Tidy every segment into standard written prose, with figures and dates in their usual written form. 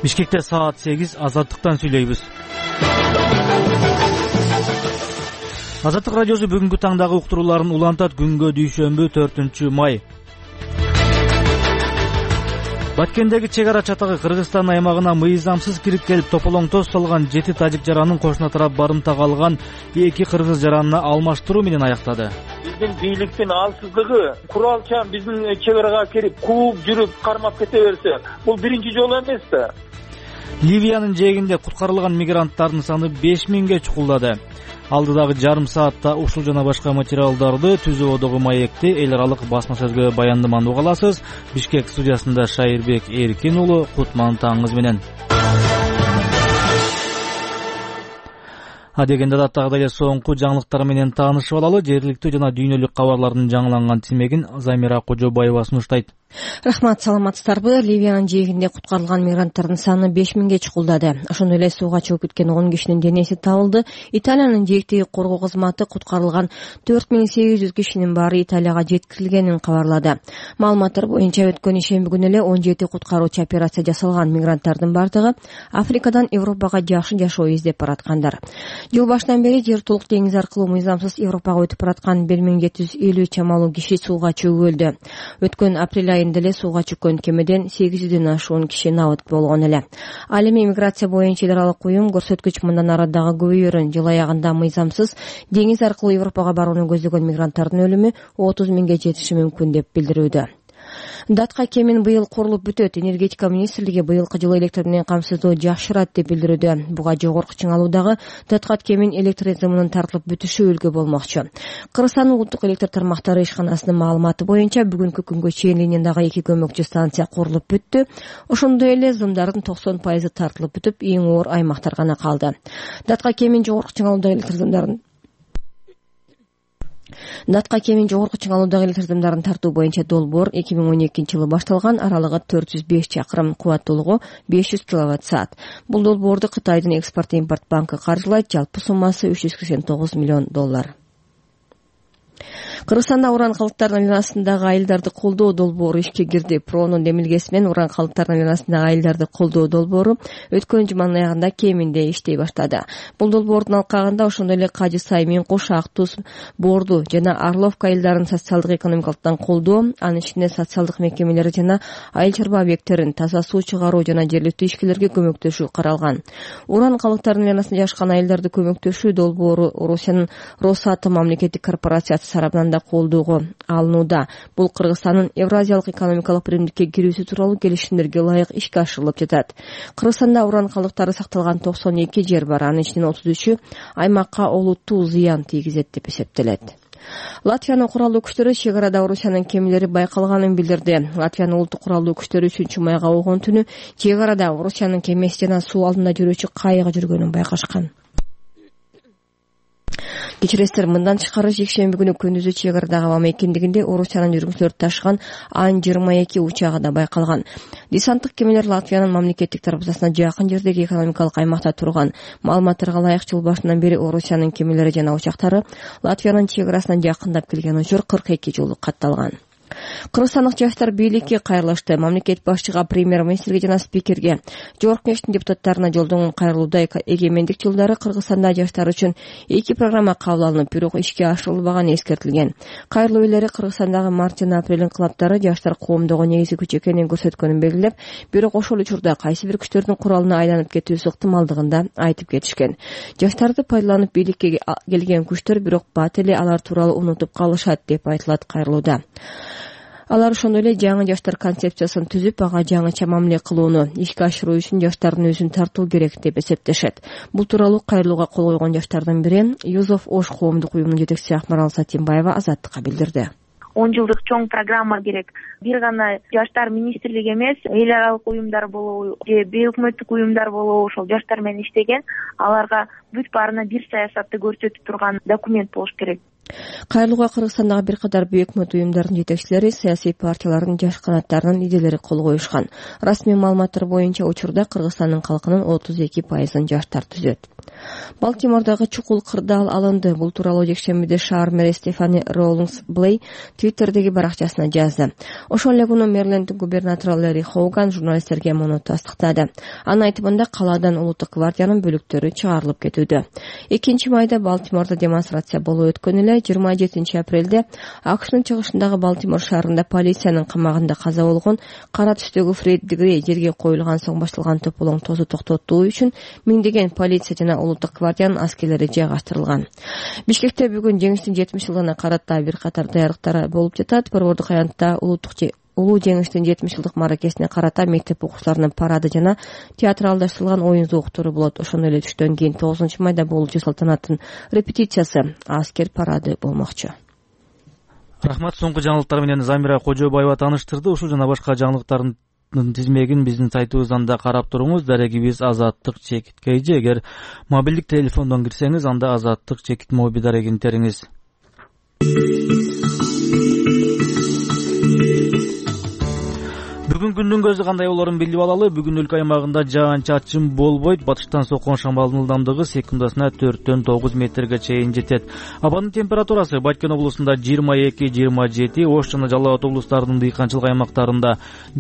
Бишкекте саат 8, Азаттыктан сүйлөйбүз. Азаттык радиосу бүгүнкү таңдагы уктурууларын улантат. Күнгө дүйшөмбү 4-май. Баткендеги чек ара чатагы Кыргызстан аймагына мыйзамсыз кирип келип тополоңтоз салган 7 тажик жаранын кошуна тарап барымтага алган 2 кыргыз жаранына алмаштыруу менен аяктады. Биздин бийликтин алсыздыгы, куралчан биздин чек арага кирип, кууп жүрүп, кармап кете берсе, бул биринчи жолу эмес да. Ливиянын жээгинде куткарылган мигранттардын саны 5000ге чукулдады. Алдыдагы жарым саатта ушул жана башка материалдарды ТүЗОдогу маекти эл аралык басма сөзгө баяндаманы уга аласыз. Бишкек студиясында Шайырбек Эркин уулу, кутман таңыңыз менен. Адегенде даттагыдай эле соңку жаңылыктар менен таанышып алалы. Жергиликтүү жана дүйнөлүк кабарлардын жаңыланган тизмегин Замира Кожобаева сунуштайт. Рахмат, саламатсыздарбы? Ливиянын жээгинде куткарылган мигранттардын саны 5000ге чукулдады. Ошондой эле сууга чыгып кеткен 10 кишинин денеси табылды. Италиянын жээктеги коргоо кызматы куткарылган 4800 кишинин баары Италияга жеткирилгенин кабарлады. Маалыматтар боюнча өткөн ишемби күнү эле 17 куткаруучу операция жасалган. Мигранттардын бардыгы Африкадан Европага жакшы жашоо издеп бараткандар. Жыл башынан бери жер толук деңиз аркылуу мыйзамсыз Европага өтүп бараткан 1750 чамалуу киши сууга чөгүп өлдү. Өткөн апрель айында эле сууга чөккөн кемеден 800дөн ашуун киши набыт болгон эле. Ал эми миграция боюнча эл аралык уюм көрсөткүч мындан ары дагы көбөйөрүн. Жыл аягында мыйзамсыз деңиз аркылуу Европага барууну көздөгөн мигранттардын өлүмү 30 миңге жетиши мүмкүн деп билдирүүдө. Датка кемин быйыл курулуп бүтөт. Энергетика министрлиги быйылкы жылы электр менен камсыздоо жакшырат деп билдирүүдө. Буга жогорку чыңалуудагы Датка кемин электр режиминин тартылып бүтүшү үлгү болмокчу. Кыргызстандын улуттук электр тармактары ишканасынын маалыматы боюнча бүгүнкү күнгө чейин линиядагы 2 көмөкчү станция курулуп бүттү. Ошондой эле зымдардын 90% тартылып бүтүп, эң оор аймактар гана калды. Датка кемин жогорку чыңалуудагы электр зымдарын электр зымдарын тартуу боюнча долбоор 2012-жылы башталган. Аралыгы 405 чакырым, кубаттуулугу 500 киловатт-саат. Бул долбоорду Кытайдын экспорт-импорт банкы каржылайт. Жалпы суммасы $389 миллион. Кыргызстанда уран калдыктарынын айланасындагы айылдарды колдоо долбоору ишке кирди. ПРОнун демилгеси менен уран калдыктарынын айланасындагы айылдарды колдоо долбоору өткөн жуманын аягында кеминде иштей баштады. Бул долбоордун алкагында ошондой эле Кажы Сай, Мин Кош, Ак Туз, Борду жана Орловка айылдарын социалдык экономикалыктан колдоо, анын ичинде социалдык мекемелери жана айыл чарба объекттерин таза суу чыгаруу жана жергиликтүү ишкерлерге көмөктөшүү каралган. Уран калдыктарынын айланасында жашкан айылдарды көмөктөшүү долбоору Орусиянын Росатом мамлекеттик корпорациясы тарабынан да колдоого алынууда. Бул Кыргызстандын Евразиялык экономикалык биримдикке кирүүсү тууралуу келишимдерге ылайык ишке ашырылып жатат. Кыргызстанда уран калдыктары сакталган 92 жер бар. Анын ичинен 33-ү аймакка олуттуу зыян тийгизет деп эсептелет. Латвиянын куралдуу күчтөрү чек арада Орусиянын кемелери байкалганын билдирди. Латвиянын улуттук куралдуу күчтөрү 3-майга болгон түнү чек арада Орусиянын кемеси жана суу алдында жүрүүчү кайыгы жүргөнүн байкашкан. Кечиресиздер, мындан тышкары жекшемби күнү күндүзү чек арадагы аба мейкиндигинде Орусиянын жүргүнчүлөрү ташыган Ан-22 учагы да байкалган. Десанттык кемелер Латвиянын мамлекеттик дарбазасына жакын жердеги экономикалык аймакта турган. Маалыматтарга ылайык, жыл башынан бери Орусиянын кемелери жана учактары Латвиянын чек арасына жакындап келген учур 42 жолу катталган. Кыргызстандык жаштар бийликке кайрылышты. Мамлекет башчыга, премьер-министрге жана спикерге, жогорку кеңештин депутаттарына жолдонгон кайрылууда эгемендик жылдары Кыргызстанда жаштар үчүн 2 программа кабыл алынып, бирок ишке ашырылбаганы эскертилген. Кайрылуу элери Кыргызстандагы март жана апрель инкылаптары жаштар коомдогу негизги күч экенин көрсөткөнүн белгилеп, бирок ошол учурда кайсы бир күчтөрдүн куралына айланып кетүүсү ыктымалдыгын да айтып кетишкен. Жаштарды пайдаланып бийликке келген күчтөр бирок бат эле алар тууралуу унутуп калышат деп айтылат кайрылууда. Алар ошондой эле жаңы жаштар концепциясын түзүп, ага жаңыча мамиле кылууну ишке ашыруу үчүн жаштардын өзүн тартуу керек деп эсептешет. Бул тууралуу кайрылууга кол койгон жаштардын бири Юзов Ош коомдук уюмунун жетекчиси Акмарал Сатимбаева Азаттыкка билдирди. 10 жылдык чоң программа керек. Бир гана жаштар министрлиги эмес, эл аралык уюмдар болобу, же бейөкмөттүк уюмдар болобу, ошол жаштар менен иштеген, аларга бүт баарына бир саясатты көрсөтүп турган документ болуш керек. Кайрылууга Кыргызстандагы бир катар бүйүк өкмөт уюмдарынын жетекчилери, саясий партиялардын жаш канаттарынын лидерлери кол коюшкан. Расмий маалыматтар боюнча учурда Кыргызстандын калкынын 32% жаштар түзөт. Балтимордагы чукул кырдаал алынды. Бул тууралуу жекшембиде шаар мэри Стефани Роулингс Блей Твиттердеги баракчасына жазды. Ошол эле күнү Мэриленддин губернатору Лэри Хоуган журналисттерге муну тастыктады. Анын айтымында калаадан улуттук гвардиянын бөлүктөрү чыгарылып кетүүдө. 2-майда Балтимордо демонстрация болуп өткөн эле 27-апрелде АКШнын чыгышындагы Балтимор шаарында полициянын камагында каза болгон кара түстөгү Фред Грей жерге коюлган соң башталган тополоңтозу токтотуу үчүн миңдеген полиция жана улуттук гвардиянын аскерлери жайгаштырылган. Бишкекте бүгүн жеңиштин 70 жылдыгына карата бир катар даярдыктар болуп жатат. Борбордук аянтта улуу жеңиштин 70 жылдык мааракесине карата мектеп окуучуларынын парады жана театралдаштырылган оюн зооктору болот. Ошондой эле түштөн кийин 9-майда болуучу салтанаттын репетициясы аскер парады болмокчу. Рахмат. Соңку жаңылыктар менен Замира Кожобаева тааныштырды. Ушул жана башка жаңылыктардын тизмегин биздин сайтыбыздан да карап туруңуз. Дарегибиз azаттык.kg. Эгер мобилдик телефондон кирсеңиз, анда azаттык.mobi дарегин териңиз. Бүгүн күндүн көзү кандай болорун билип алалы. Бүгүн өлкө аймагында жаан-чачын болбойт. Батыштан соккон шамалдын ылдамдыгы секундасына 4-9 метрге чейин жетет. Абанын температурасы Баткен облусунда 22-27, Ош жана Жалал Абад облустарынын дыйканчылык аймактарында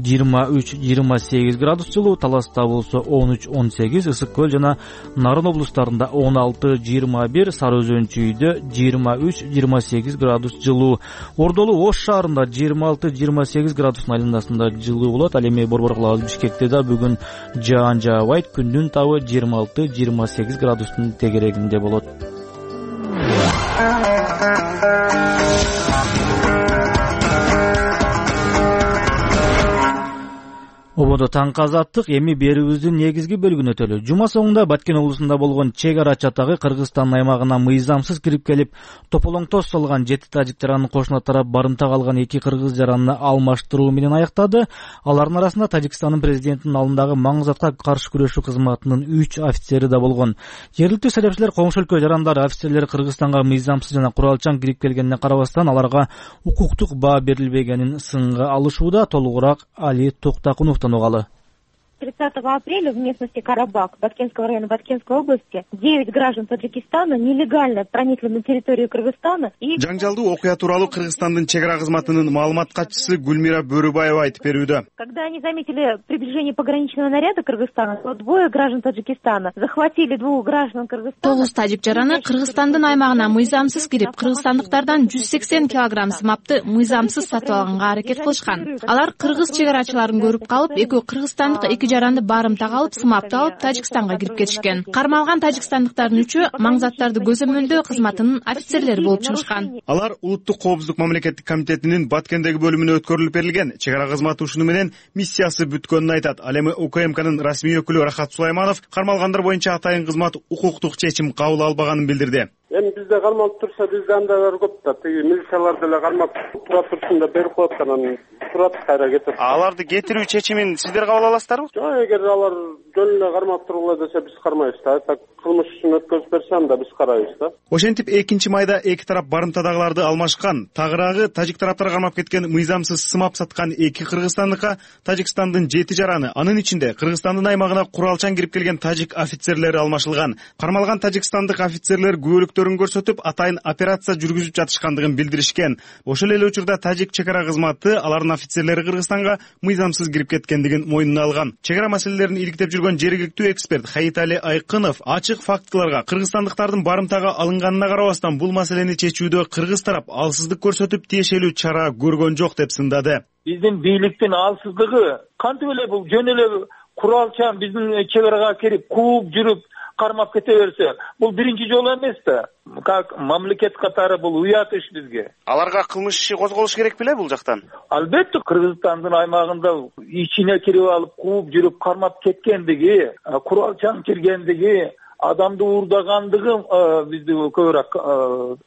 23-28 градус жылуу, Таласта болсо 13-18, Ысык көл жана Нарын облустарында 16-21, Сары Өзөн чүйдө 23-28 градус жылуу. Ордолу Ош шаарында 26-28 градустун айланасында жылуу болот. Ал эми Борбор Бишкекте да бүгүн жаан жаабайт. Күндүн табы 26-28 градустун тегерегинде болот. Ободо таңкы азаттык эми берүүбүздүн негизги бөлүгүнө өтөлү. Жума соңунда Баткен облусунда болгон чек ара чатагы Кыргызстандын аймагына мыйзамсыз кирип келип, тополоңтоз салган 7 тажик жаранын кошуна тарап барымта калган 2 кыргыз жаранына алмаштыруу менен аяктады. Алардын арасында Тажикстандын президентинин алдындагы маңгызатка каршы күрөшүү кызматынын 3 офицери да болгон. Жергиликтүү серепчилер коңшу өлкө жарандары офицерлери Кыргызстанга мыйзамсыз жана куралчан кирип келгенине карабастан аларга укуктук баа берилбегенин сынга алышууда. Толугураак Али Токтакуновдон угалы. 30 апреля в местности Карабак Баткенского района Баткенской области 9 граждан Таджикистана нелегально проникли на территорию Кыргызстана. Жаңжалдуу окуя тууралуу Кыргызстандын чек ара кызматынын маалымат катчысы Гүлмира Бөрүбаева айтып берүүдө. Когда они заметили приближение пограничного наряда Кыргызстана, то 2 граждан Таджикистана захватили 2 граждан Кыргызстана. 9 тажик жараны Кыргызстандын аймагына мыйзамсыз кирип, кыргызстандыктардан 180 килограмм сымапты мыйзамсыз сатып алганга аракет кылышкан. Алар кыргыз чек арачыларын көрүп калып, экөө кыргызстандык 2 жаранды барымтага алып, сымапты алып Тажикстанга кирип кетишкен. Кармалган тажикстандыктардын 3-ü маңзаттарды көзөмөлдөө кызматынын офицерлери болуп чыгышкан. Алар улуттук коопсуздук мамлекеттик комитетинин Баткендеги бөлүмүнө өткөрүлүп берилген чек ара кызматы ушуну менен миссиясы бүткөнүн айтат. Ал эми УКМКнын расмий өкүлү Рахат Сулайманов кармалгандар боюнча атайын кызмат укуктук чечим кабыл албаганын билдирди. Эми бизде кармалып турса, бизде андайлар көп да. Тиги милициялар деле кармап тура турсун да берип коет, анан турат кайра кетет. Аларды кетирүү чечимин сиздер кабыл аласыздарбы? Жок, эгер алар жөн эле кармап тургула десе, биз кармайбыз да. Так кылмыш үчүн өткөзүп берсе, анда биз карайбыз да. Ошентип 2-майда эки тарап барымтадагыларды алмашкан. Тагыраагы тажик тараптар кармап кеткен мыйзамсыз сымап саткан 2 кыргызстандыкка Тажикстандын 7 жараны, анын ичинде Кыргызстандын аймагына куралчан кирип келген тажик офицерлери алмашылган. Кармалган тажикстандык офицерлер күбөлүктөрүн көрсөтүп, атайын операция жүргүзүп жатышкандыгын билдиришкен. Ошол эле учурда тажик чек ара кызматы алардын офицерлери Кыргызстанга мыйзамсыз кирип кеткендигин мойнуна алган. Чек ара маселелерин иликтеп жүргөн жергиликтүү эксперт Хаитали Айкынов ачык фактыларга кыргызстандыктардын барымтага алынганына карабастан бул маселени чечүүдө кыргыз тарап алсыздык көрсөтүп тиешелүү чара көргөн жок деп сындады. Биздин бийликтин алсыздыгы кантип эле бул жөн эле куралчан биздин чек арага кирип кууп жүрүп кармап кете берсе, бул биринчи жолу эмес да. Как мамлекет катары бул уят иш бизге. Аларга кылмыш иши козголуш керек беле бул жактан? Албетте, Кыргызстандын аймагында ичине кирип алып кууп жүрүп кармап кеткендиги, куралчан киргендиги, адамды уурдагандыгы бизди көбүрөөк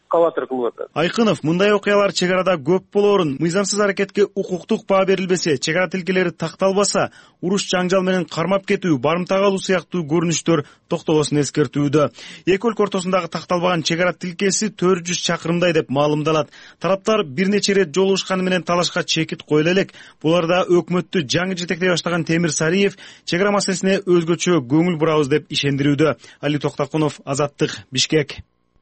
кабатыр кылып атат. Айкынов, мындай окуялар чек арада көп болоорун, мыйзамсыз аракетке укуктук баа берилбесе, чек ара тилкелери такталбаса, уруш жаңжал менен кармап кетүү, барымтага алуу сыяктуу көрүнүштөр токтобосун эскертүүдө. Эки өлкө ортосундагы такталбаган чек ара тилкеси 400 чакырымдай деп маалымдалат. Тараптар бир нече ирет жолугушканы менен талашка чекит коюла элек. Буларда өкмөттү жаңы жетектей баштаган Темир Сариев чек ара маселесине өзгөчө көңүл бурабыз деп ишендирүүдө. Али Токтакунов, Азаттык, Бишкек.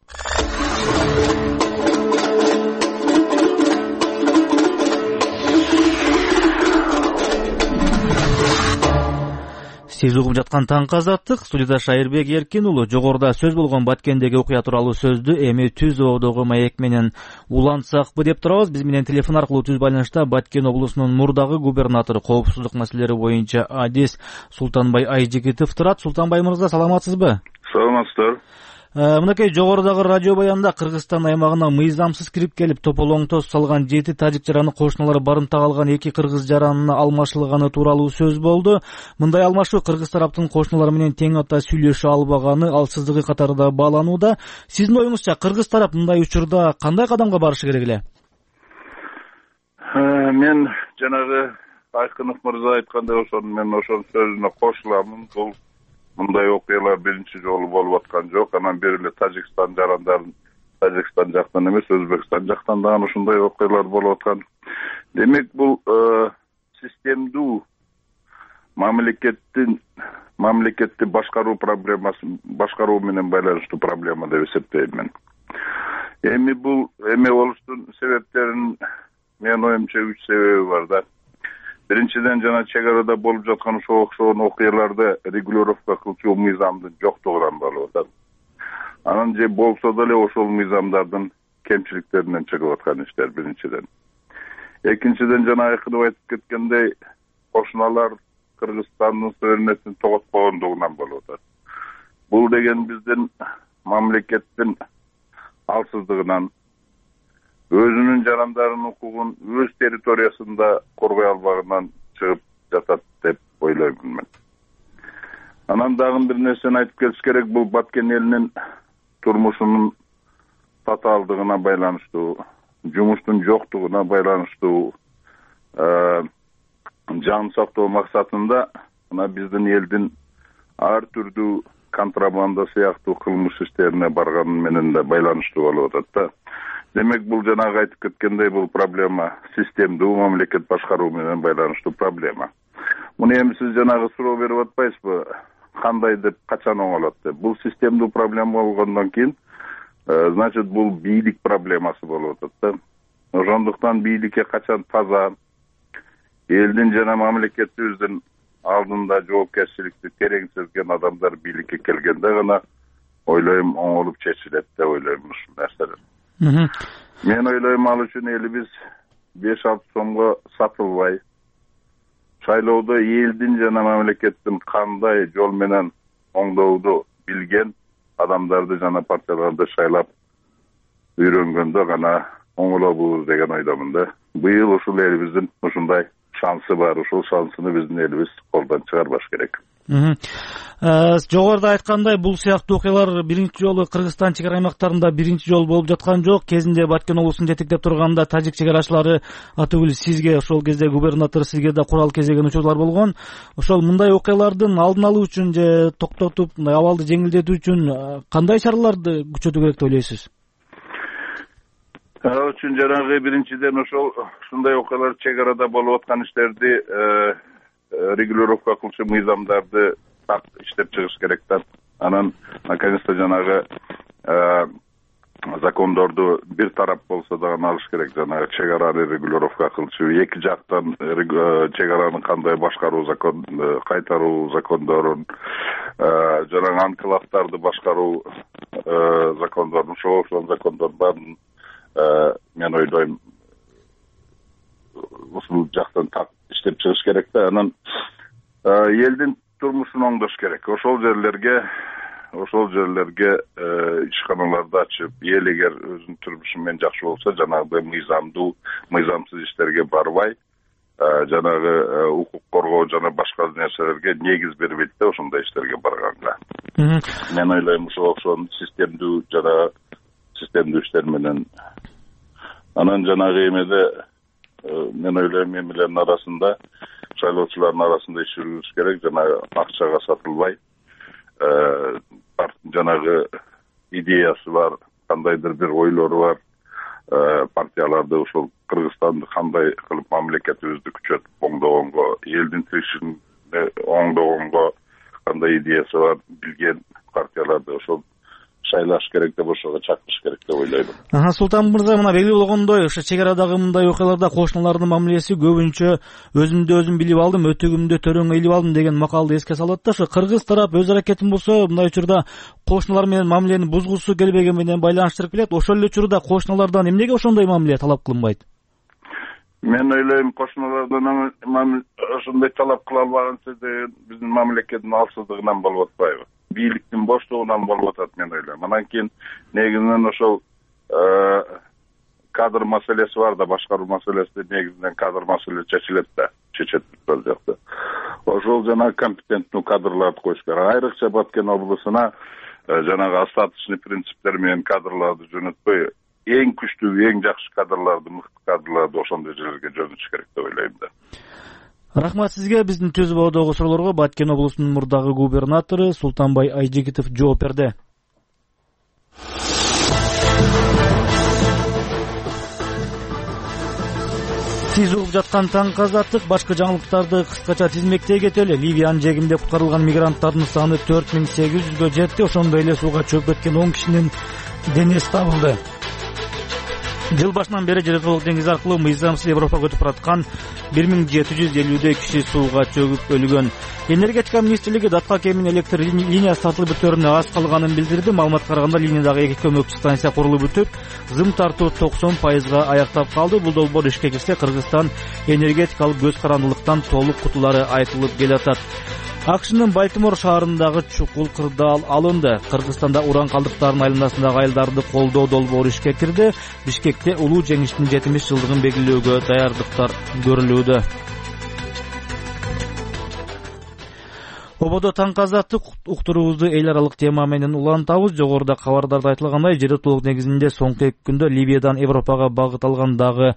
Сиз угуп жаткан таңкы Азаттык, студияда Шайырбек Эркин уулу. Жогоруда сөз болгон Баткендеги окуя тууралуу сөздү эми Түз ободогу маек менен улантсакпы деп турабыз. Биз менен телефон аркылуу түз байланышта Баткен облусунун мурдагы губернатору, коопсуздук маселелери боюнча адис Султанбай Айжигитов турат. Султанбай мырза, саламатсызбы? Саламатсыздар. Мынакей жогорудагы радио баянда Кыргызстан аймагына мыйзамсыз кирип келип тополоңтоз салган 7 тажик жараны кошуналары барымтага алган 2 кыргыз жаранына алмашылганы тууралуу сөз болду. Мындай алмашуу кыргыз тараптын кошуналары менен тең ата сүйлөшө албаганы алсыздыгы катарында бааланууда. Сиздин оюңузча кыргыз тарап мындай учурда кандай кадамга барышы керек эле? Мен жанагы Айкынов мырза айткандай мен ошонун сөзүнө кошуламын. Бул мындай окуялар биринчи жолу болуп аткан жок. Анан бери эле Тажикстан жарандарын Тажикстан жактан эмес, Өзбекстан жактан дагы ушундай окуялар болуп аткан. Демек, бул системдүү мамлекетти башкаруу менен байланыштуу проблема деп эсептейм мен. Эми бул эме болуштун себептерин менин оюмча 3 себеби бар да. Биринчиден жана чек арада болуп жаткан ошого окшогон окуяларды регулировка кылчу мыйзамдын жоктугунан болуп атат. Анан же болсо деле ошол мыйзамдардын кемчиликтеринен чыгып аткан иштер биринчиден. Экинчиден жана Айкынов айтып кеткендей, кошуналар Кыргызстандын суверенитетин тоготкогондугунан болуп атат. Бул деген биздин мамлекеттин алсыздыгынан, өзүнүн жарандарынын укугун өз территориясында коргой албагынан чыгып жатат деп ойлоймун мен. Анан дагы бир нерсени айтып кетиш керек, бул Баткен элинин турмушунун татаалдыгына байланыштуу, жумуштун жоктугуна байланыштуу, жан сактоо максатында мына биздин элдин ар түрдүү контрабанда сыяктуу кылмыш иштерине барганы менен да байланыштуу болуп атат да. Демек, бул жанагы айтып кеткендей, бул проблема системдүү мамлекет башкаруу менен байланыштуу проблема. Муну эми сиз жанагы суроо берип атпайсызбы? Кандай деп, качан оңолот деп. Бул системдүү проблема болгондон кийин, значит, бул бийлик проблемасы болуп атат да. Ошондуктан бийликке качан таза, элдин жана мамлекетибиздин алдында жоопкерчиликти терең сезген адамдар бийликке келгенде гана ойлойм оңолуп чечилет деп ойлойм ушул нерселер. Мен ойлойм, ал үчүн элибиз 5-6 сомго сатылбай, шайлоодо элдин жана мамлекеттин кандай жол менен оңдоуду билген адамдарды жана партияларды шайлап үйрөнгөндө гана оңолобуз деген ойдомун да. Быйыл ушул элибиздин ушундай шансы бар, ушул шансыны биздин элибиз колдон чыгарбаш керек. Жогоруда айткандай, бул сыяктуу окуялар биринчи жолу Кыргызстан чек ара аймактарында биринчи жолу болуп жаткан жок. Кезинде Баткен облусун жетектеп турганда тажик чек арачылары атүгүл сизге, ошол кезде губернатор сизге да курал кезеген учурлар болгон. Ошол мындай окуялардын алдын алуу үчүн же токтотуп, мындай абалды жеңилдетүү үчүн кандай чараларды күчөтүү керек деп ойлойсуз? Ал үчүн жанагы биринчиден ушундай окуялар чек арада болуп аткан иштерди регулировка кылчу мыйзамдарды иштеп чыгыш керек да. Анан наконец-то жанагы закондорду бир тарап болсо дагы алыш керек. Жанагы чек араны регулировка кылчу, эки жактан чек араны кандай башкаруу закон, кайтаруу закондорун, жанагы анклавдарды башкаруу закондорун, ошол закондор баарын мен ойлойм ушул жактан иштеп чыгыш керек да. Анан элдин турмушун оңдош керек. Ошол жерлерге ишканаларды ачып, эл эгер өзүнүн турмушу менен жакшы болсо, жанагы мыйзамсыз иштерге барбай, жанагы укук коргоо жана башка нерселерге негиз бербейт да ошондой иштерге барганга. Мен ойлойм ошол системдүү жана системдүү иштер менен. Анан жанагы эмеде мен ойлойм эмелердин арасында, шайлоочулардын арасында иш жүргүзүш керек, жанагы акчага сатылбай, жанагы идеясы бар, кандайдыр бир ойлору бар партияларды ошол Кыргызстанды кандай кылып мамлекетибизди күчөтүп оңдогонго, элдин тиричилигин оңдогонго кандай идеясы бар билген партияларды ошол шайлаш керек деп, ошого чакырыш керек деп ойлойм. Султан мырза, мына белгилүү болгондой, ошо чек арадагы мындай окуяларда кошуналардын мамилеси көбүнчө өзүмдү өзүм билип алдым, өтөгүмдү төрөң ыйлап алдым деген макалды эске салат да, ошо кыргыз тарап өз аракетин болсо мындай учурда кошуналар менен мамилени бузгусу келбегени менен байланыштырып келет. Ошол эле учурда кошуналардан эмнеге ошондой мамиле талап кылынбайт? Мен ойлойм, кошуналардан ошондой талап кыла албаганча биздин мамлекеттин алсыздыгынан болуп атпайбы? Бийликтин боштугунан болуп атат, мен ойлойм. Анан кийин негизинен ошол кадр маселеси бар да, башкаруу маселеси негизинен кадр маселеси чечилет да, чечет бул жакта. Ошол жана компетенттүү кадрларды коюш керек. Айрыкча Баткен облусуна жанагы остаточный принциптер менен кадрларды жөнөтпөй, эң күчтүү, эң жакшы кадрларды, мыкты кадрларды ошондой жерлерге жөнөтүш керек деп ойлойм да. Рахмат сизге. Биздин Түз Боодогу суроолорго Баткен облусунун мурдагы губернатору Султанбай Айжигитов жооп берди. Сиз угуп жаткан таң казаттык башкы жаңылыктарды кыскача тизмектей кетели. Ливиянын жээгинде куткарылган мигранттардын саны 4800гө жетти. Ошондой эле сууга чөп кеткен 10 кишинин денеси табылды. Жыл башынан бери Жер деңиз аркылуу мыйзамсыз Европага өтүп бараткан 1750 киши сууга чөгүп өлгөн. Энергетика министрлиги Датка кемин электр линиясы тартылып бүтөрүнө аз калганын билдирди. Маалыматка караганда линиядагы 2 көмөкчү станция курулуп бүтүп, зым тартуу 90% аяктап калды. Бул долбоор ишке кирсе, Кыргызстан энергетикалык көз карандылыктан толук кутулары айтылып келатат. АКШнын Балтимор шаарындагы чукул кырдаал алынды. Кыргызстанда уран калдыктарынын айланасындагы айылдарды колдоо долбоору ишке кирди. Бишкекте улуу жеңиштин 70-жылдыгын белгилөөгө даярдыктар көрүлүүдө. Ободо таң казаттык уктуруубузду эл аралык тема менен улантабыз. Жогоруда кабардарда айтылгандай, жер негизинде соңку 2 күндө Ливиядан Европага багыт алган дагы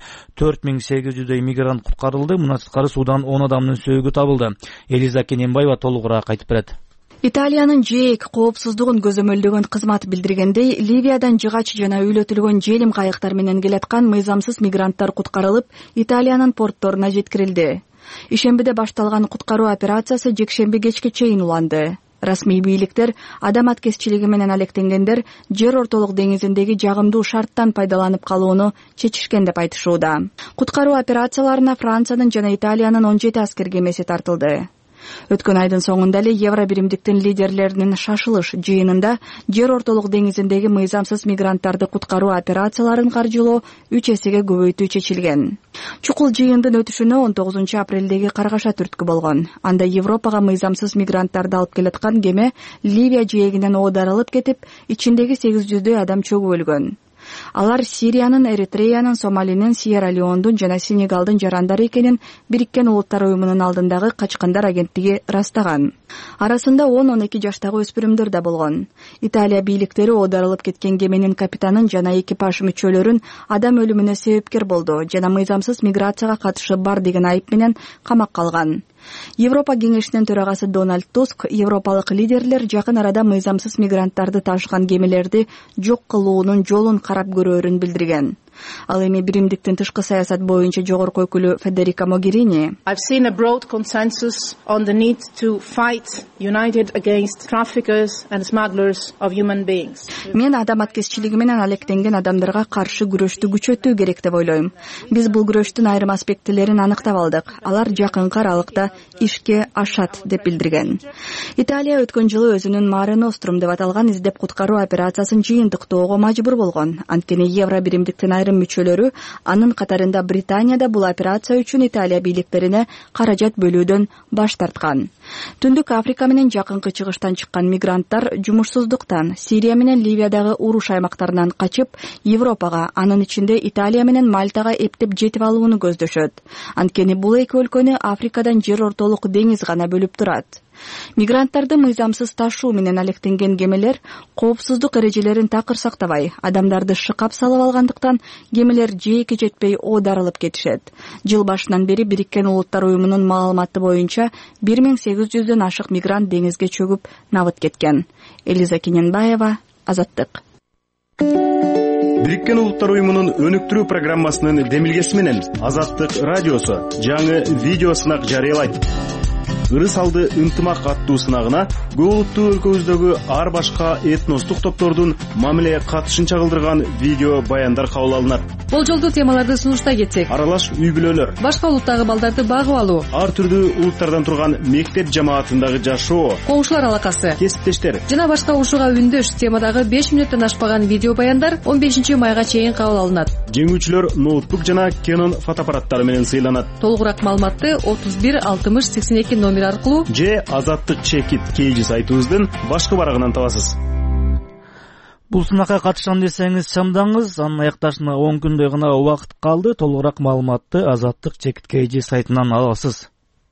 4800 мигрант куткарылды. Мына сырткары суудан 10 адамдын сөөгү табылды. Элиза Кененбаева толугураак айтып берет. Италиянын ЖЭЭК коопсуздугун көзөмөлдөгөн кызмат билдиргендей, Ливиядан жыгач жана үйлөтүлгөн желим кайыктар менен келаткан мыйзамсыз мигранттар куткарылып, Италиянын портторуна жеткирилди. Ишембиде башталган куткаруу операциясы жекшемби кечке чейин уланды. Расмий бийликтер адам аткезчилиги менен алектенгендер Жер ортолук деңизиндеги жагымдуу шарттан пайдаланып калууну чечишкен деп айтышууда. Куткаруу операцияларына Франциянын жана Италиянын 17 аскер кемеси тартылды. Өткөн айдын соңунда эле Евро биримдиктин лидерлеринин шашылыш жыйынында Жер ортолук деңизиндеги мыйзамсыз мигранттарды куткаруу операцияларын каржылоо 3 эсеге көбөйтүү чечилген. Чукул жыйындын өтүшүнө 19 апрелдеги каргаша түрткү болгон. Анда Европага мыйзамсыз мигранттарды алып келаткан кеме Ливия жээгинен оодарылып кетип, ичиндеги 800 адам чөгүп өлгөн. Алар Сириянын, Эритреянын, Сомалинин, Сьерра-Леондун жана Сенегалдын жарандары экенин Бириккен Улуттар уюмунун алдындагы качкандар агенттиги ырастаган. Арасында 10-12 жаштагы өспүрүмдөр да болгон. Италия бийликтери оодарылып кеткен кеменин капитанын жана экипаж мүчөлөрүн адам өлүмүнө себепкер болду жана мыйзамсыз миграцияга катышы бар деген айып менен камакка алган. Европа кеңешинин төрагасы Дональд Туск европалык лидерлер жакын арада мыйзамсыз мигранттарды ташыган кемелерди жок кылуунун жолун карап көрөөрүн билдирген. Ал эми биримдиктин тышкы саясат боюнча жогорку өкүлү Федерика Могерини I've seen a broad consensus on the need to fight united against traffickers and smugglers of human beings. Мен адам аткезчилиги менен алектенген адамдарга каршы күрөштү күчөтүү керек деп ойлойм. Биз бул күрөштүн айрым аспектилерин аныктап алдык. Алар жакынкы аралыкта ишке ашат деп билдирген. Италия өткөн жылы өзүнүн Mare Nostrum деп аталган издеп куткаруу операциясын жыйынтыктоого мажбур болгон. Анткени Евро биримдиктин айрым мүчөлөрү, анын катарында Британияда бул операция үчүн Италия бийликтерине каражат бөлүүдөн баш тарткан. Түндүк Африка менен Жакынкы Чыгыштан чыккан мигранттар жумушсуздуктан Сирия менен Ливиядагы уруш аймактарынан качып Европага, анын ичинде Италия менен Мальтага эптеп жетип алууну көздөшөт. Анткени бул эки өлкөнү Африкадан жер ортолук деңиз гана бөлүп турат. Мигранттарды мыйзамсыз ташуу менен алектенген кемелер коопсуздук эрежелерин такыр сактабай, адамдарды шыкап салып алгандыктан кемелер жээкке жетпей оодарылып кетишет. Жыл башынан бери Бириккен Улуттар уюмунун маалыматы боюнча 1800дөн ашык мигрант деңизге чөгүп набыт кеткен. Элиза Кененбаева, Азаттык. Бириккен Улуттар уюмунун өнүктүрүү программасынын демилгеси менен Азаттык радиосу жаңы видео сынак жарыялайт. Ырыс алды ынтымак аттуу сынагына көп улуттуу өлкөбүздөгү ар башка этностук топтордун мамиле катышын чагылдырган видео баяндар кабыл алынат. Болжолдуу темаларды сунуштай кетсек: аралаш үй бүлөлөр, башка улуттагы балдарды багып алуу, ар түрдүү улуттардан турган мектеп жамаатындагы жашоо, коңшулар алакасы, кесиптештер жана башка ушуга үндөш темадагы 5 мүнөттөн ашпаган видео баяндар 15 майга чейин кабыл алынат. Жеңүүчүлөр ноутбук жана Canon фотоаппараттары менен сыйланат. Толугураак маалыматты 31 60 82 номер аркылуу же Азаттык чекит KG сайтыбыздын башкы барагынан табасыз. Бул сынакка катышам десеңиз чамдаңыз, анын аякташына 10 күндөй гана убакыт калды. Толугураак маалыматты Азаттык чекит KG сайтынан аласыз.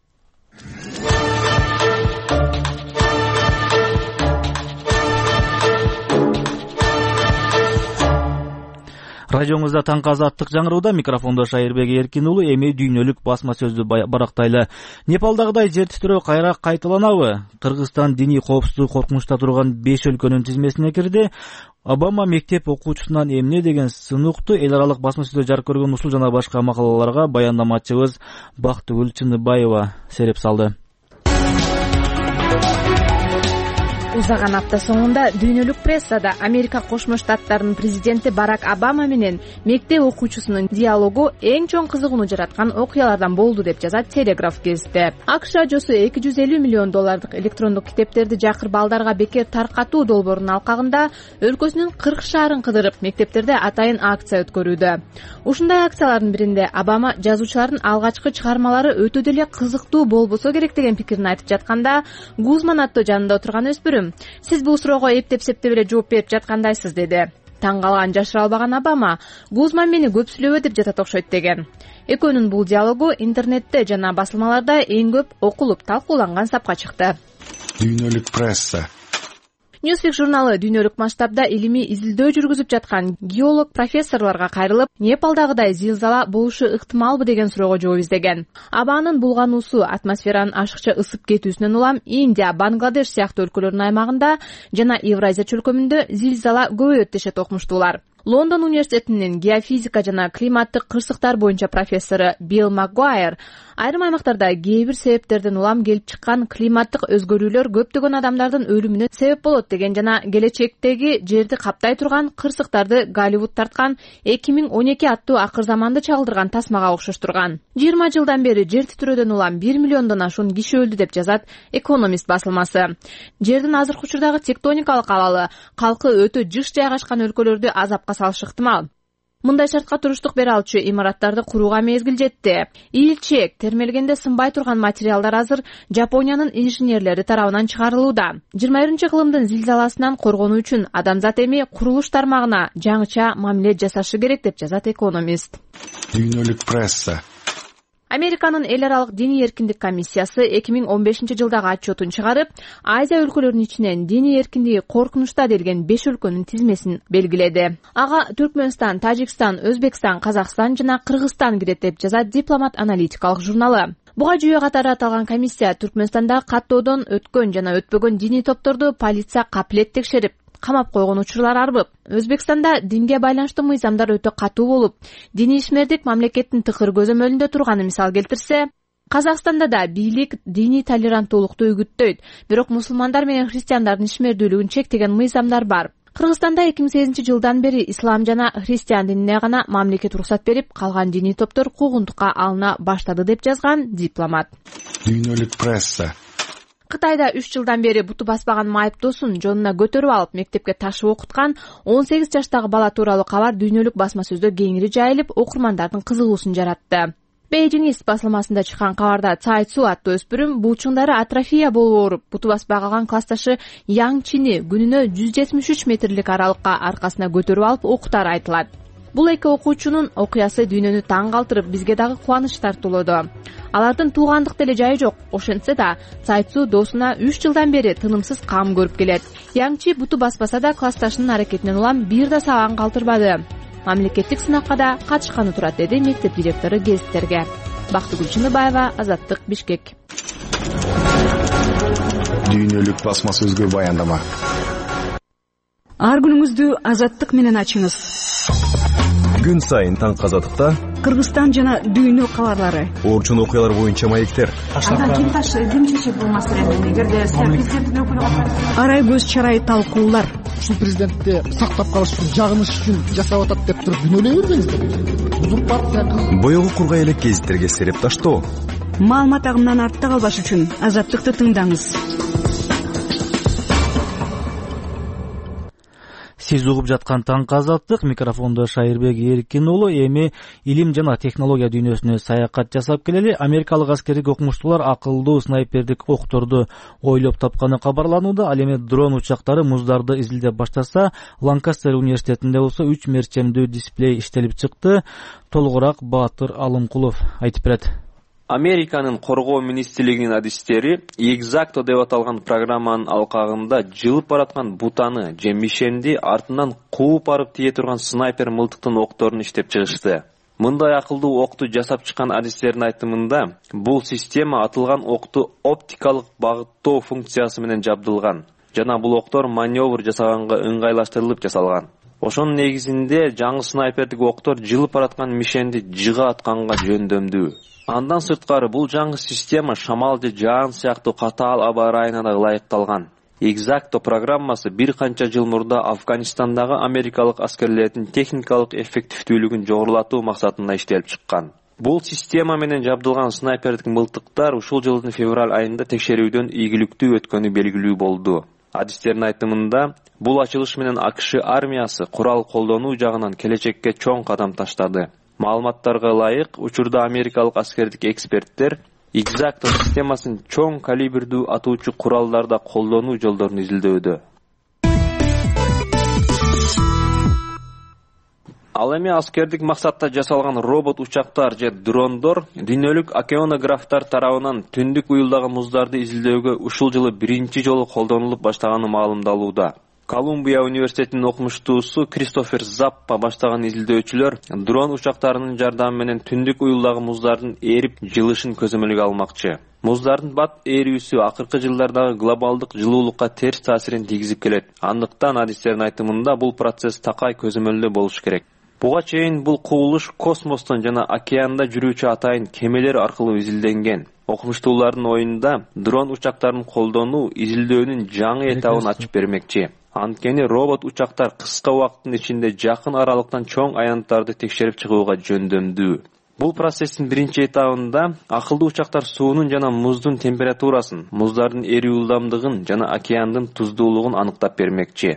Радионузда таңкы Азаттык жаңырууда, микрофондо Шайырбек Эркин уулу. Эми дүйнөлүк басма сөздү барактайлы. Непалдагыдай жер титирөө кайра кайталанабы? Кыргызстан диний коопсуздук коркунучта турган 5 өлкөнүн тизмесине кирди. Обама мектеп окуучусунан эмне деген сынукту эл аралык басма сөздө жарык көргөн ушул жана башка макалаларга баяндамачыбыз Бактыгүл Чыныбаева сереп салды. Узаган апта соңунда дүйнөлүк прессада Америка Кошмо Штаттарынын президенти Барак Обама менен мектеп окуучусунун диалогу эң чоң кызыгууну жараткан окуялардан болду деп жазат Телеграф гезити. АКШ ажосу $250 миллион электрондук китептерди жакыр балдарга бекер таркатуу долбоорунун алкагында өлкөсүнүн 40 шаарын кыдырып, мектептерде атайын акция өткөрүүдө. Ушундай акциялардын биринде Обама жазуучулардын алгачкы чыгармалары өтө деле кызыктуу болбосо керек деген пикирин айтып жатканда, Гузман аттуу жанында отурган өспүрүм: "Сиз бул суроого эптеп-септеп эле жооп берип жаткандайсыз" деди. Таң калган жашыра албаган Обама: "Гузман мени көп сүйлөбө деп жатат окшойт" деген. Экөөнүн бул диалогу интернетте жана басылмаларда эң көп окулуп, талкууланган сапка чыкты. Дүйнөлүк пресса. Newsweek журналы дүйнөлүк масштабда илимий изилдөө жүргүзүп жаткан геолог профессорлорго кайрылып, Непалдагыдай зилзала болушу ыктымалбы деген суроого жооп издеген. Абанын булгануусу атмосферанын ашыкча ысып кетүүсүнөн улам Индия, Бангладеш сыяктуу өлкөлөрдүн аймагында жана Евразия чөлкөмүндө зилзала көбөйөт дешет окумуштуулар. Лондон университетинин геофизика жана климаттык кырсыктар боюнча профессору Билл Магуайр айрым аймактарда кээ бир себептерден улам келип чыккан климаттык өзгөрүүлөр көптөгөн адамдардын өлүмүнө себеп болот деген жана келечектеги жерди каптай турган кырсыктарды Голливуд тарткан 2012 аттуу акыр заманды чагылдырган тасмага окшоштурган. 20 жылдан бери жер титирөөдөн улам 1 миллиондон ашуун киши өлдү деп жазат Economist басылмасы. Жердин азыркы учурдагы тектоникалык абалы калкы өтө жыш жайгашкан өлкөлөрдү азапка салышы ыктымал. Мындай шартка туруштук бере алчу имараттарды курууга мезгил жетти. Ийилчек, термелгенде сынбай турган материалдар азыр Жапониянын инженерлери тарабынан чыгарылууда. 21-кылымдын зилзаласынан коргонуу үчүн адамзат эми курулуш тармагына жаңыча мамиле жасашы керек деп жазат Economist. Дүйнөлүк пресса. Американын эл аралык диний эркиндик комиссиясы 2015 жылдагы отчетун чыгарып, Азия өлкөлөрүнүн ичинен диний эркиндиги коркунучта делген 5 өлкөнүн тизмесин белгиледи. Ага Түркмөнстан, Тажикстан, Өзбекстан, Казакстан жана Кыргызстан кирет деп жазат Дипломат аналитикалык журналы. Буга жүйө катары аталган комиссия Түркмөнстанда каттоодон өткөн жана өтпөгөн диний топторду полиция капилет текшерип, камап койгон учурлар арбып. Өзбекстанда динге байланыштуу мыйзамдар өтө катуу болуп, диний ишмердик мамлекеттин тыкыр көзөмөлүндө турганын мисал келтирсе, Казакстанда да бийлик диний толеранттуулукту үгүттөйт, бирок мусулмандар менен христиандардын ишмердүүлүгүн чектеген мыйзамдар бар. Кыргызстанда 2008 жылдан бери ислам жана христиан динине гана мамлекет уруксат берип, калган диний топтор куугунтукка алына баштады деп жазган Дипломат. Дүйнөлүк пресса. Кытайда 3 жылдан бери буту баспаган майыптуусун жонуна көтөрүп алып, мектепке ташып окуткан 18 жаштагы бала тууралуу кабар дүйнөлүк басма сөздө кеңири жайылып, окурмандардын кызыгуусун жаратты. Beijing East басылмасында чыккан кабарда Цай Цу аттуу өспүрүм булчуңдары атрофия болуп ооруп, буту баспай калган классташы Яң Чини күнүнө 173 метрлик аралыкка аркасына көтөрүп алып окутары айтылат. Бул эки окуучунун окуясы дүйнөнү таң калтырып, бизге дагы кубаныч тартуулоду. Алардын туугандык деле жайы жок. Ошентсе да, Цай Цу досуна 3 жылдан бери тынымсыз кам көрүп келет. Яң Чи буту баспаса да классташынын аракетинен улам бир да сабагын калтырбады. Мамлекеттик сынакка да катышканы турат, деди мектеп директору гезиттерге. Бактыгүл Чыныбаева, Азаттык, Бишкек. Дүйнөлүк басма сөзгө баяндама. Ар күнүңүздү Азаттык менен ачыңыз. Күн сайын таңкы Азаттыкта Кыргызстан жана дүйнө кабарлары, орчун окуялар боюнча маектер. Арай көз чарай талкуулар. Ушул президентти сактап калыш үчүн, жагыныш үчүн жасап атат деп туруп күнөөлөй бербеңиздер. Бузуп партия Боёгу кургай элек гезиттерге сереп таштоо. Маалымат агымынан артта калбаш үчүн Азаттыкты тыңдаңыз. Сиз угуп жаткан таңкы Азаттык, микрофондо Шайырбек Эркин уулу. Эми илим жана технология дүйнөсүнө саякат жасап келели. Америкалык аскердик окумуштуулар акылдуу снайпердик окторду ойлоп тапканы кабарланууда. Ал эми дрон учактары муздарды изилдеп баштаса, Ланкастер университетинде болсо 3 мерчемдүү дисплей иштелип чыкты. Толугураак Баатыр Алымкулов айтып берет. Американын коргоо министрлигинин адистери Exacto деп аталган программанын алкагында жылып бараткан бутаны же мишенди артынан кууп барып тие турган снайпер мылтыктын окторун иштеп чыгышты. Мындай акылдуу окту жасап чыккан адистердин айтымында, бул система атылган окту оптикалык багыттоо функциясы менен жабдылган жана бул октор маневр жасаганга ыңгайлаштырылып жасалган. Ошонун негизинде жаңы снайпердик октор жылып бараткан мишенди жыга атканга жөндөмдүү. Андан сырткары бул жаңы система шамал же жаан сыяктуу катаал аба ырайына да ылайыкталган. Exacto программасы бир канча жыл мурда Афганистандагы америкалык аскерлердин техникалык эффективдүүлүгүн жогорулатуу максатында иштелип чыккан. Бул система менен жабдылган снайпердик мылтыктар ушул жылдын февраль айында текшерүүдөн ийгиликтүү өткөнү белгилүү болду. Адистердин айтымында, бул ачылыш менен АКШ армиясы курал колдонуу жагынан келечекке чоң кадам таштады. Маалыматтарга ылайык, учурда америкалык аскердик эксперттер Exacto системасын чоң калибрдүү атуучу куралдарда колдонуу жолдорун изилдөөдө. Ал эми аскердик максатта жасалган робот учактар же дрондор дүйнөлүк океанографтар тарабынан түндүк уюлдагы муздарды изилдөөгө ушул жылы биринчи жолу колдонулуп баштаганы маалымдалууда. Колумбия университетинин окумуштуусу Кристофер Заппа баштаган изилдөөчүлөр дрон учактарынын жардамы менен түндүк уюлдагы муздардын эрип жылышын көзөмөлгө алмакчы. Муздардын бат эрүүсү акыркы жылдардагы глобалдык жылуулукка терс таасирин тийгизип келет. Андыктан адистердин айтымында бул процесс такай көзөмөлдө болуш керек. Буга чейин бул кубулуш космостон жана океанда жүрүүчү атайын кемелер аркылуу изилденген. Окумуштуулардын оюнда дрон учактарын колдонуу изилдөөнүн жаңы этабын ачып бермекчи. Анткени робот учактар кыска убакыттын ичинде жакын аралыктан чоң аянттарды текшерип чыгууга жөндөмдүү. Бул процесстин биринчи этабында акылдуу учактар суунун жана муздун температурасын, муздардын эрүү ылдамдыгын жана океандын туздуулугун аныктап бермекчи.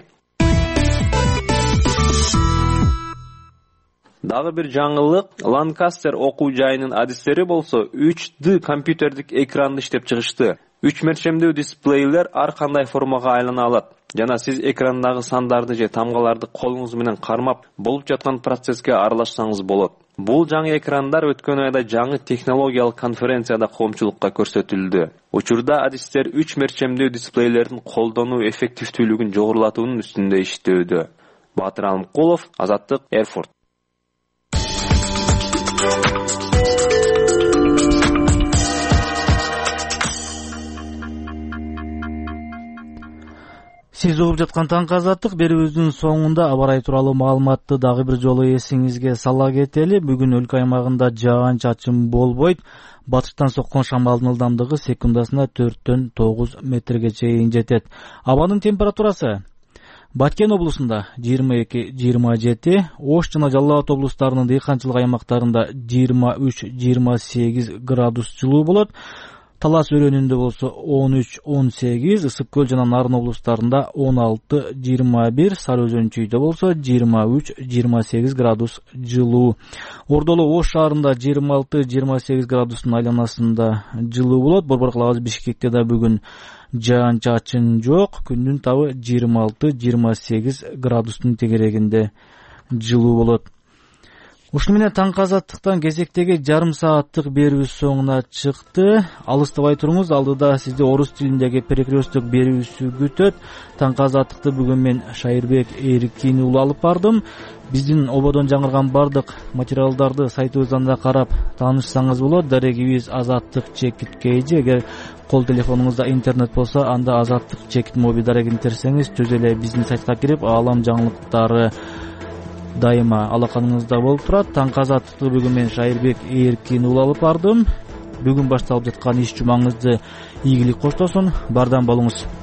Дагы бир жаңылык, Ланкастер окуу жайынын адистери болсо 3D компьютердик экранды иштеп чыгышты. 3 мерчемдүү дисплейлер ар кандай формага айлана алат. Жана сиз экрандагы сандарды же тамгаларды колуңуз менен кармап, болуп жаткан процесске аралашсаңыз болот. Бул жаңы экрандар өткөн айда жаңы технологиялык конференцияда коомчулукка көрсөтүлдү. Учурда адистер 3 мерчемдүү дисплейлердин колдонуу эффективдүүлүгүн жогорулатуунун үстүндө иштөөдө. Баатыр Алымкулов, Азаттык, Эрфурт. Сиз угуп жаткан таңкы Азаттык, берүүбүздүн соңунда аба ырайы тууралуу маалыматты дагы бир жолу эсиңизге сала кетели. Бүгүн өлкө аймагында жаан-чачын болбойт. Батыштан соккон шамалдын ылдамдыгы секундасына 4-төн 9 метрге чейин жетет. Абанын температурасы Баткен облусунда 22-27, Ош жана Жалал Абад облустарынын дыйканчылык аймактарында 23-28 градус жылуу болот. Талас өрөөнүндө болсо 13-18, Ысык көл жана Нарын облустарында 16-21, Сары Өзөн чүйдө болсо 23-28 градус жылуу. Ордоло Ош шаарында 26-28 градустун айланасында жылуу болот. Борбор калабыз Бишкекте да бүгүн жаан-чачын жок. Күндүн табы 26-28 градустун тегерегинде жылуу болот. Ушуну менен таңкы азаттыктан кезектеги жарым сааттык берүүбүз соңуна чыкты. Алыстабай туруңуз, алдыда сизди орус тилиндеги перекресток берүүсү күтөт. Таңкы азаттыкты бүгүн мен Шайырбек Эркин уулу алып бардым. Биздин ободон жаңырган бардык материалдарды сайтыбыздан да карап таанышсаңыз болот. Дарегибиз Азаттык чекит KG. Эгер кол телефонуңузда интернет болсо, анда Азаттык чекит моби дарегин терсеңиз, түз эле биздин сайтка кирип, аалам жаңылыктары дайыма алаканыңызда болуп турат. Таңкы азаттыкты бүгүн мен Шайырбек Эркин уулу алып бардым. Бүгүн башталып жаткан иш жумаңызды ийгилик коштосун. Бардам болуңуз.